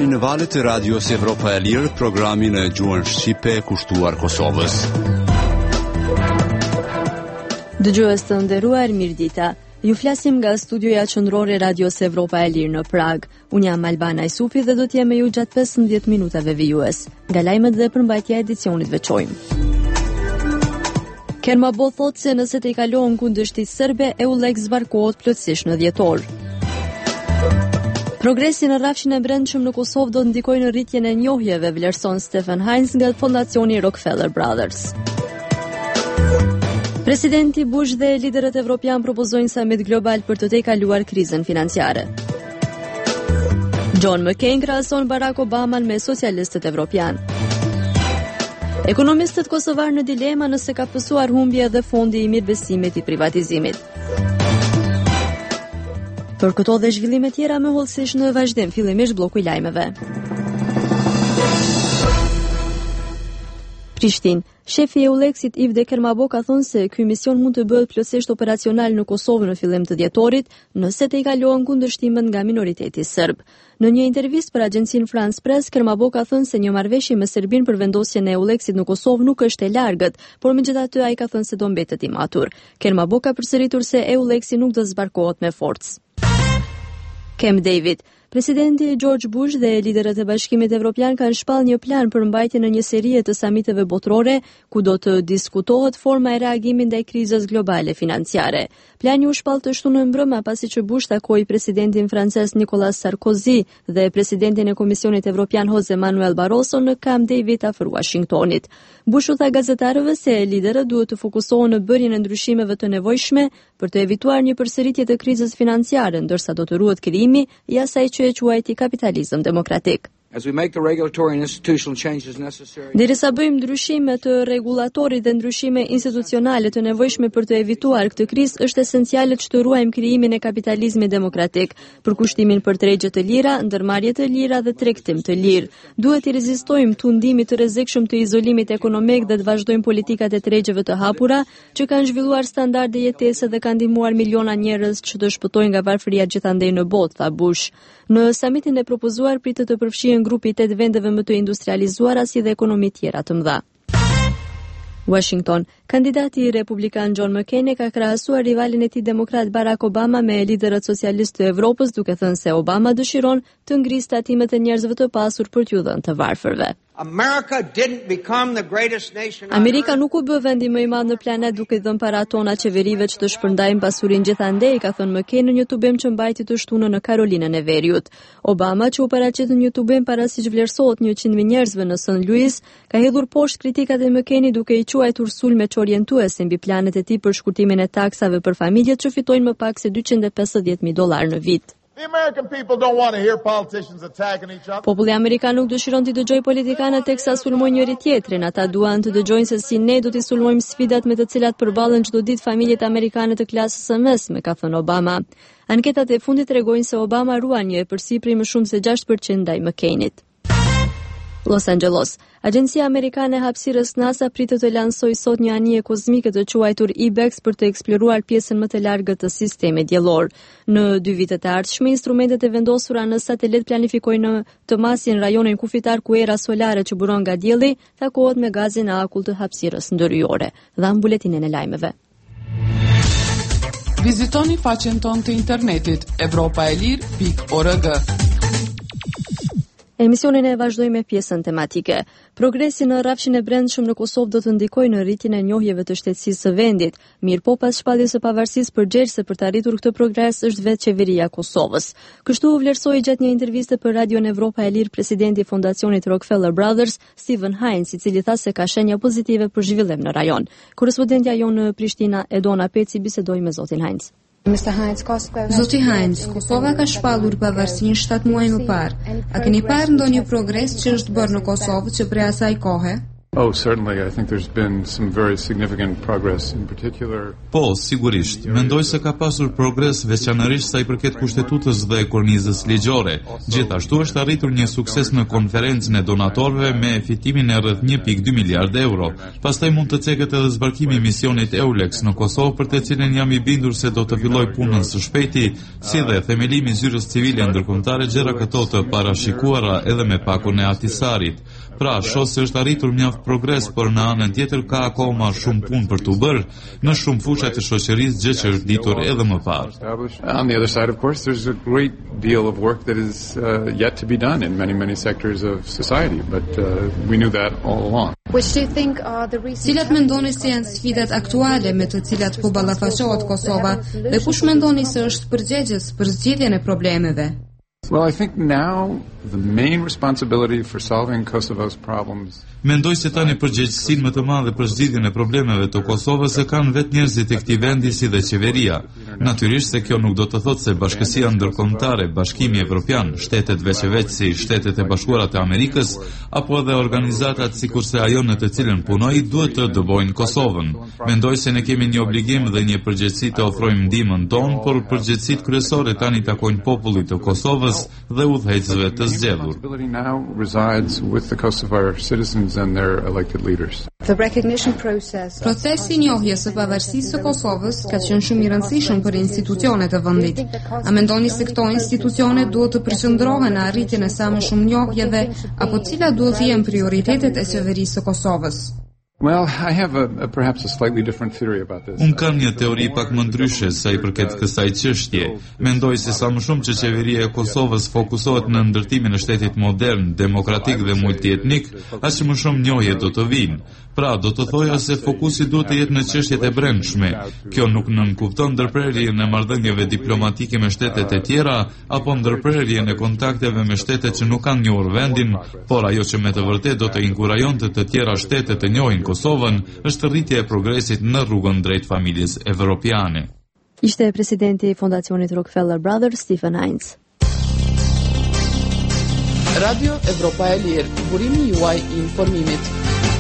dëgjoni në valët e radios Evropa e Lirë programin e gjuhën shqipe kushtuar Kosovës. Dëgjues të nderuar, mirëdita. Ju flasim nga studioja qendrore radios Evropa e Lirë në Prag. Unë jam Albana Isufi dhe do të jem me ju gjatë 15 minutave vijues. Nga lajmet dhe përmbajtja e edicionit veçojmë. Kermabo thot se nëse të i kalohen kundërshtit serbe, EULEX zbarkohet plotësisht në dhjetor. Progresi në rrafshin e brendshëm në Kosovë do të ndikojë në rritjen e njohjeve, vlerëson Stefan Heinz nga fondacioni Rockefeller Brothers. Presidenti Bush dhe liderët evropian propozojnë summit global për të tejkaluar krizën financiare. John McCain krahason Barack Obaman me socialistët evropian. Ekonomistët kosovar në dilema nëse ka pësuar humbje dhe fondi i mirëbesimit i privatizimit. Për këto dhe zhvillime tjera me hollësish në vazhdim, fillimisht bloku i lajmeve. Prishtinë. Shefi i EULEX-it Yves Kermabo ka thënë se ky mision mund të bëhet plotësisht operacional në Kosovë në fillim të dhjetorit, nëse të i kalohen kundërshtimet nga minoriteti serb. Në një intervistë për agjencinë France Press, Kermabo ka thënë se një marrëveshje me Serbinë për vendosjen e EULEX-it në Kosovë nuk është e largët, por megjithatë ai ka thënë se do mbetet i matur. Kermabo ka përsëritur se EULEX-i nuk do të zbarkohet me forcë. Camp David. Presidenti George Bush dhe liderët e Bashkimit Evropian kanë shpallë një plan për mbajtjen në një seri të samiteve botërore, ku do të diskutohet forma e reagimit ndaj krizës globale financiare. Plani u shpall të shtunën mbrëmë pasi që Bush takoi presidentin francez Nicolas Sarkozy dhe presidentin e Komisionit Evropian Jose Manuel Barroso në Camp David afër Washingtonit. Bush u tha gazetarëve se liderët duhet të fokusohen në bërjen e ndryshimeve të nevojshme për të evituar një përsëritje të krizës financiare, ndërsa do të ruhet krijimi i asaj që e quajti kapitalizëm demokratik. Derisa bëjmë ndryshime të rregullatorit dhe ndryshime institucionale të nevojshme për të evituar këtë krizë, është esenciale që të ruajmë krijimin e kapitalizmit demokratik, përkushtimin për tregje të lira, ndërmarrje të lira dhe tregtim të lirë. Duhet i rezistojmë tundimit të rrezikshëm të izolimit ekonomik dhe të vazhdojmë politikat e tregjeve të hapura, që kanë zhvilluar standarde jetese dhe kanë ndihmuar miliona njerëz që të shpëtojnë nga varfëria gjithandej në botë, tha Bush. Në samitin e propozuar pritet të përfshihen grupi 8 vendeve më të industrializuara si dhe ekonomi tjera të mëdha. Washington. Kandidati i republikan John McCain ka krahasuar rivalin e tij demokrat Barack Obama me liderët socialistë të Evropës, duke thënë se Obama dëshiron të ngrisë tatimet e njerëzve të pasur për t'u dhënë të varfërve. Amerika nuk u bë vendi më i madh në planet duke i dhënë para tona qeverive që të shpërndajnë pasurinë gjithandej, ka thënë McCain në një tubim që mbajti të shtunën në Karolinën e Veriut. Obama, që u paraqit në një tubim para siç vlerësohet 100.000 njerëzve në St. Louis, ka hedhur poshtë kritikat e McCainit duke i quajtur sulme orientuese mbi planet e tij për shkurtimin e taksave për familjet që fitojnë më pak se $250,000 në vit. Populli amerikan nuk dëshiron të dëgjojë politikanët teksa sulmojnë njëri tjetrin, ata duan të dëgjojnë se si ne do t'i sulmojmë sfidat me të cilat përballen çdo ditë familjet amerikane të klasës së mesme, ka thënë Obama. Anketat e fundit tregojnë se Obama ruan një epërsipri më shumë se 6% ndaj McCainit. Los Angeles. Agjencia Amerikane e Hapësirës NASA pritet të lansojë sot një anije kozmike të quajtur IBEX për të eksploruar pjesën më të largët të sistemit diellor. Në 2 vitet e ardhshme, instrumentet e vendosura në satelit planifikojnë të masin rajonin kufitar ku era solare që buron nga dielli takohet me gazin e akull të hapësirës ndërhyjore. Dha buletinin e lajmeve. Vizitoni faqen tonë të internetit evropaelir.org. Emisionin e vazhdojmë me pjesën tematike. Progresi në rrafshin e brendshëm në Kosovë do të ndikojë në rritjen e njohjeve të shtetësisë së vendit. Mirëpo pas shpalljes së pavarësisë përgjegjëse për të arritur këtë progres është vetë qeveria e Kosovës. Kështu u vlerësoi gjatë një interviste për Radion Evropa e Lirë presidenti i fondacionit Rockefeller Brothers, Stefan Heinz, i cili tha se ka shenja pozitive për zhvillim në rajon. Korrespondentja jonë në Prishtina, Edona Peci, bisedoi me zotin Heinz. Zoti Heinz, Kosova ka shpallur pavarësinë 7 muaj më parë. A keni parë ndonjë progres që është bërë në Kosovë që prej asaj kohe? Oh, certainly. I think there's been some very significant progress in particular. Po, sigurisht. Mendoj se ka pasur progres veçanërisht sa i përket kushtetutës dhe kornizës ligjore. Gjithashtu është arritur një sukses në konferencën e donatorëve me fitimin e rreth 1.2 miliard euro. Pastaj mund të ceket edhe zbarkimi i misionit EULEX në Kosovë, për të cilin jam i bindur se do të filloj punën së shpejti, si dhe themelimi i zyrës civile ndërkombëtare, gjëra këto të parashikuara edhe me pakun e Ahtisarit. Pra, shoh se është arritur mjaft progres, por në anën tjetër ka akoma shumë punë për të bërë në shumë fusha të shoqërisë, gjë që është ditur edhe më parë. On the other side, of course, there's a great deal of work that is yet to be done in many sectors of society, but we knew that all along. Cilat mendoni se janë sfidat aktuale me të cilat po ballafaqohet Kosova dhe kush mendoni se është përgjegjës për zgjidhjen e problemeve? Well, I think now the main responsibility for solving Kosovo's problems. Mendoj se tani përgjegjësinë më të madhe për zgjidhjen e problemeve të Kosovës e kanë vetë njerëzit e këtij vendi si dhe qeveria. Natyrisht se kjo nuk do të thotë se Bashkësia Ndërkombëtare, Bashkimi Evropian, shtetet veçëveç si Shtetet e Bashkuara të Amerikës apo edhe organizatat sikurse ajo në të cilën punoj duhet të dëbojnë Kosovën. Mendoj se ne kemi një obligim dhe një përgjegjësi të ofrojmë ndihmën tonë, por përgjegjësitë kryesore tani takojnë popullit të Kosovës dhe udhëheqësve të zgjedhur. And their elected leaders. Procesi i njohjes së pavarësisë së Kosovës ka qenë shumë i rëndësishëm për institucionet e vendit. A mendoni se këto institucione duhet të përqendrohen në arritjen e sa më shumë njohjeve apo cilat duhet të jenë prioritetet e qeverisë së Kosovës? Well, I have perhaps a slightly different theory about this. Unë kam një teori pak më ndryshe sa i përket kësaj çështje. Mendoj se sa më shumë që qeveria e Kosovës fokusohet në ndërtimin e shtetit modern, demokratik dhe multietnik, aq më shumë njohje do të vinë. Pra, do të thoja se fokusi duhet të jetë në çështjet e brendshme. Kjo nuk nënkupton ndërprerjen e marrëdhënieve diplomatike me shtetet e tjera apo ndërprerjen e kontakteve me shtetet që nuk kanë njohur vendin, por ajo që me të vërtetë do të inkurajonte të tjera shtete të njohin Kosovën është rritja e progresit në rrugën drejt familjes evropiane. Ishte presidenti i Fondacionit Rockefeller Brothers, Stephen Hines. Radio Evropa e Lirë, burimi juaj i informimit.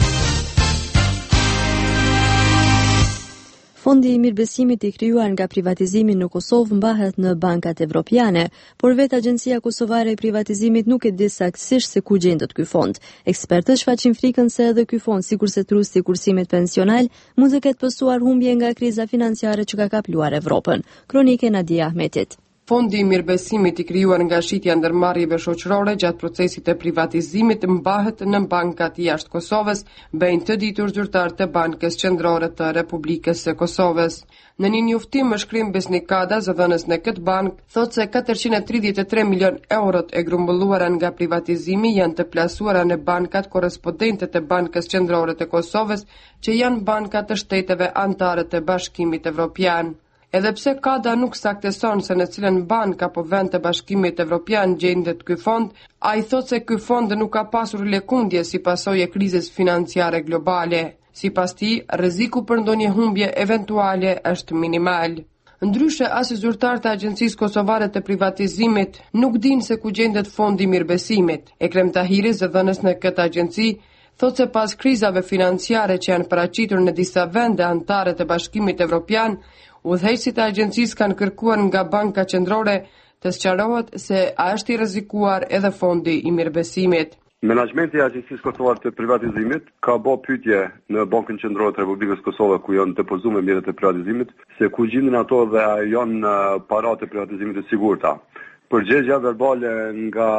Fondi i mirëbesimit i krijuar nga privatizimi në Kosovë mbahet në bankat evropiane, por vetë Agjencia Kosovare e Privatizimit nuk e di saktësisht se ku gjendet ky fond. Ekspertët shfaqin frikën se edhe ky fond, sikurse trusti i kursimit pensional, mund të ketë pësuar humbje nga kriza financiare që ka kapluar Evropën. Kronike Nadia Ahmetit. Fondi i mirëbesimit i krijuar nga shitja ndërmarrjeve shoqërore gjatë procesit të privatizimit mbahet në bankat jashtë Kosovës, bëjnë të ditur zyrtarët e Bankës Qendrore të Republikës së Kosovës. Në një njoftim më shkrim Besnikada, zëdhënës në këtë bank, thotë se 433 milion eurot e grumbulluara nga privatizimi janë të plasuara në bankat korrespondente të Bankës Qendrore të Kosovës, që janë bankat të shteteve anëtare të Bashkimit Evropian. Edhe pse Kada nuk sakteson se në cilën bank apo vend të Bashkimit Evropian gjendet ky fond, ai thotë se ky fond nuk ka pasur lëkundje si pasojë e krizës financiare globale. Sipas tij, rreziku për ndonjë humbje eventuale është minimal. Ndryshe, as zyrtarët e Agjencisë Kosovare të Privatizimit nuk dinë se ku gjendet fondi i mirëbesimit. Ekrem Tahiri, zëdhënës në këtë agjenci, thotë se pas krizave financiare që janë paraqitur në disa vende anëtare të Bashkimit Evropian, udhëheqësit e agjencisë kanë kërkuar nga Banka Qendrore të sqarohet se a është i rrezikuar edhe fondi i mirëbesimit. Menaxhmenti i Agjencisë Kosovare të Privatizimit ka bërë pyetje në Bankën Qendrore të Republikës Kosovë ku janë depozuar mjetet e privatizimit, se ku gjenden ato dhe a janë paratë e privatizimit të sigurta. Përgjigjja verbale nga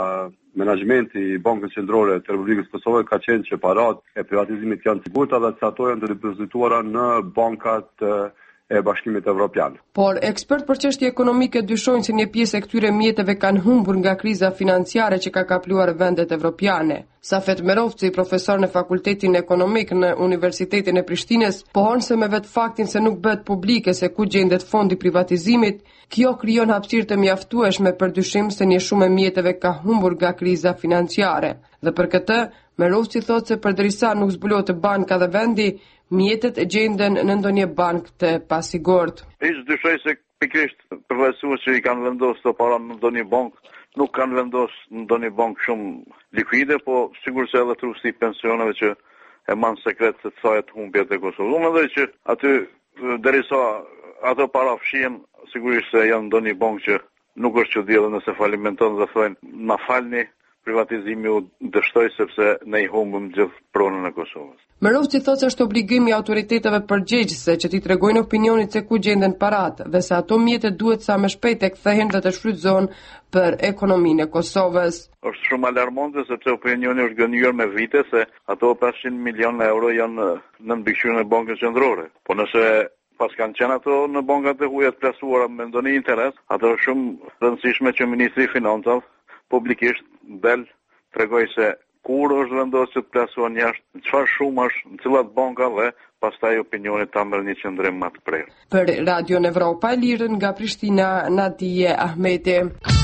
menaxhmenti i Bankës Qendrore të Republikës Kosovë ka qenë që paratë e privatizimit janë sigurta dhe se ato janë të depozituara në bankat e Bashkimit Evropian. Por ekspert për çështje ekonomike dyshojnë se një pjesë e këtyre mjeteve kanë humbur nga kriza financiare që ka kapluar vendet evropiane. Safet Merovci, profesor në Fakultetin Ekonomik në Universitetin e Prishtinës, pohon se me vetë faktin se nuk bëhet publike se ku gjendet fondi privatizimit, kjo krijon hapësirë të mjaftueshme për dyshim se një shumë e mjeteve ka humbur nga kriza financiare. Dhe për këtë, Merovci thotë se përderisa nuk zbulohet banka dhe vendi, mjetet gjenden në ndonjë bank të pasigurt. Hiç dyshoj se pikërisht përvojësues që i kanë vendosur të para në ndonjë bank, nuk kanë vendosur në ndonjë bank shumë likuide, po sigurisht edhe trusti i pensioneve që e manë sekret se të sajt humbjet e Kosovës. Unë mendoj që aty derisa ato parafshihen, sigurisht se janë ndonjë bankë që nuk është që diellën nëse falimenton dhe thonë na falni, privatizimi u dështoj sepse ne i humbëm gjithë pronën e Kosovës. Merovci thotë se është obligimi i autoriteteve përgjegjëse që t'i tregojnë opinionit se ku gjenden paratë dhe se ato mjete duhet sa më shpejt të kthehen dhe të shfrytëzohen për ekonominë e Kosovës. Është shumë alarmante sepse opinioni është gënjur me vite se ato 500 milion euro janë në mbikëqyrjen e Bankës Qendrore. Po nëse pas kanë qenë ato në bankat e huaja të plasuara me ndonjë interes, ato është shumë rëndësishme që Ministri i Financave publikisht del tregoj se kur është vendosur që të plasohen jashtë, çfarë shumë është në cilat banka dhe pastaj opinioni ta merr një qendrim më të prerë. Për Radio Evropa e Lirë nga Prishtina, Nadije Ahmeti.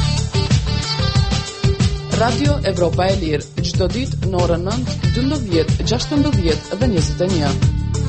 Radio Evropa e Lirë, çdo ditë në orën 9, 12, 16 dhe 21.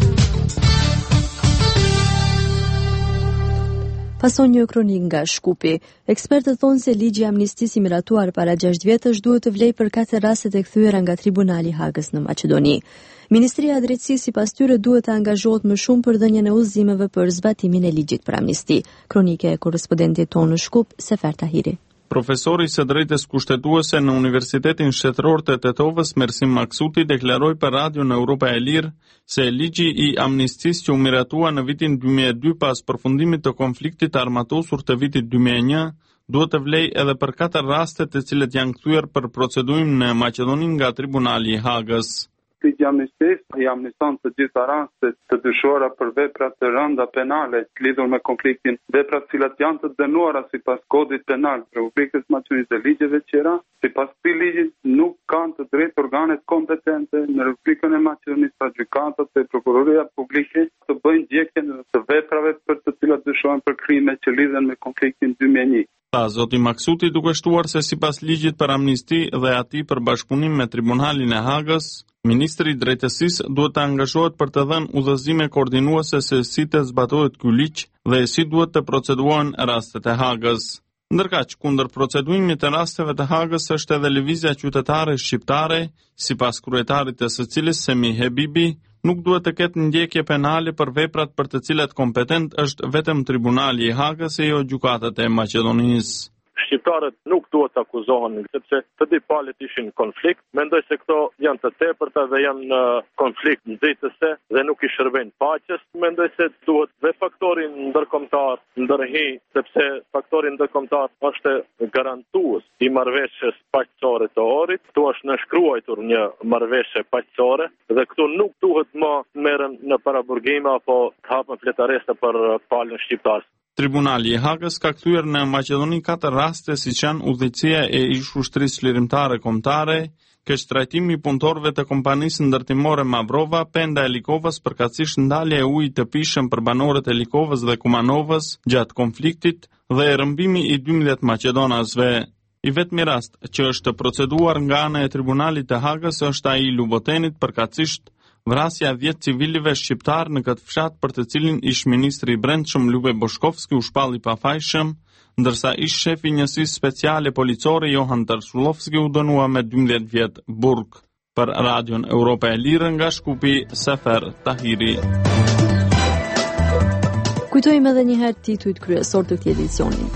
Pason një kronik nga Shkupi. Ekspertët thonë se ligji i amnistisë i miratuar para 6 vjetësh duhet të vlejë për 4 rastet e kthyer nga Tribunali i Hagës në Maqedoni. Ministria e Drejtësisë sipas tyre duhet të angazhohet më shumë për dhënien e udhëzimeve për zbatimin e ligjit për amnisti. Kronike e korrespondentit tonë në Shkup, Sefer Tahiri. Profesori së drejtës kushtetuese në Universitetin Shtetëror të Tetovës, Mersim Maksuti, deklaroi për Radio në Europa e Lirë se ligji i amnistisë që u miratua në vitin 2002 pas përfundimit të konfliktit armatosur të vitit 2001 duhet të vlejë edhe për 4 raste të cilët janë kthyer për proceduim në Maqedoni nga Tribunali i Hagës. Ligji i amnistisë i amniston të gjitha rastet të dyshuara për vepra të rënda penale lidhur me konfliktin, vepra të cilat janë të dënuara sipas kodit penal të Republikës Maqedonisë dhe ligjeve tjera. Sipas këtij ligji nuk kanë të drejtë organet kompetente në Republikën e Maqedonisë, pra gjykatat e prokuroria publike, të bëjnë ndjekjen të veprave për të cilat dyshohen për krime që lidhen me konfliktin 2001. Zoti Maksuti duke shtuar se sipas ligjit për amnisti dhe atij për bashkëpunim me Tribunalin e Hagës, Ministri i Drejtësisë duhet të angazhohet për të dhënë udhëzime koordinuese se si të zbatohet ky ligj dhe si duhet të proceduohen rastet e Hagës. Ndërkaq, kundër procedimit të rasteve të Hagës është edhe lëvizja qytetare shqiptare, sipas kryetarit të së cilës Semi Hebibi, nuk duhet të ketë ndjekje penale për veprat për të cilat kompetent është vetëm Tribunali i Hagës e jo gjykatat e Maqedonisë. Shqiptarët nuk duhet të akuzohen sepse të dy palët ishin konflikt. Mendoj se këto janë të tepërta dhe janë në konflikt nxitëse dhe nuk i shërbejnë paqes. Mendoj se duhet dhe faktori ndërkombëtar ndërhi, sepse faktori ndërkombëtar është garantues i marrëveshjes paqësore të Ohrit. Ktu është nënshkruar një marrëveshje paqësore dhe këtu nuk duhet më merren në paraburgime apo të hapen fletareste për palën shqiptare. Tribunali i Hagës ka kthyer në Maqedoni 4 raste siç janë udhëheqësia e ish-ushtrisë çlirimtare kombëtare, keqtrajtimi i punëtorëve të kompanisë ndërtimore Mavrova, penda e Likovës, përkatësisht ndalja e ujit të pishëm për banorët e Likovës dhe Kumanovës gjatë konfliktit dhe rrëmbimi i 12 maqedonasve. I vetmi rast që është proceduar nga ana e Tribunalit të Hagës është ai i Lubotenit, përkatësisht vrasja 10 civilive shqiptar në këtë fshat për të cilin ish ministri i brendshëm Lube Boshkovski u shpalli pafajshëm, ndërsa ish shefi i njësisë speciale policore Johan Tarsulovski u dënua me 12 vjet burg. Për Radion Europa e Lirë nga Shkupi, Sefer Tahiri. Kujtojmë edhe një herë titujt kryesor të këtij edicioni.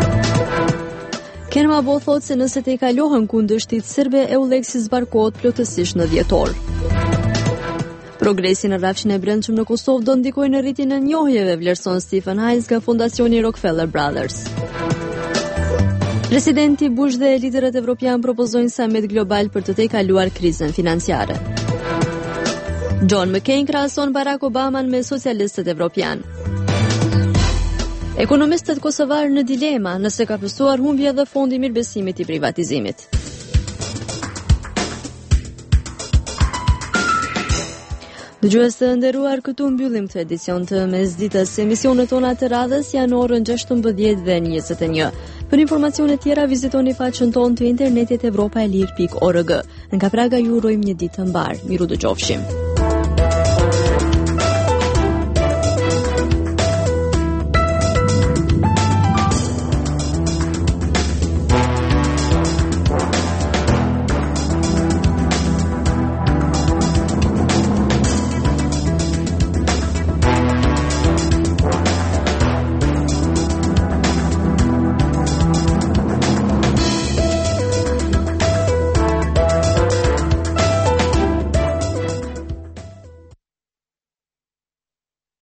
Kermabo thotë se nëse të i kalohen kundërshtit serbe, EULEX-i zbarkohet plotësisht në dhjetor. Progresi në rrafshin e brendshëm në Kosovë do ndikojë në rritjen e njohjeve, vlerëson Stephen Hines nga Fondacioni Rockefeller Brothers. Presidenti Bush dhe liderët evropian propozojnë summit global për të tejkaluar krizën financiare. John McCain krahason Barack Obaman me socialistët evropian. Ekonomistët kosovar në dilema nëse ka pësuar humbja dhe fondi mirëbesimit i privatizimit. Dëgjues të nderuar, këtu mbyllim këtë edicion të mesditës. Emisionet tona të radhës janë orën 16 dhe 21. Për informacione tjera vizitoni faqen tonë të internetit evropaelir.org. Nga Praga ju urojmë një ditë të mbar. Miru dëgjofshim.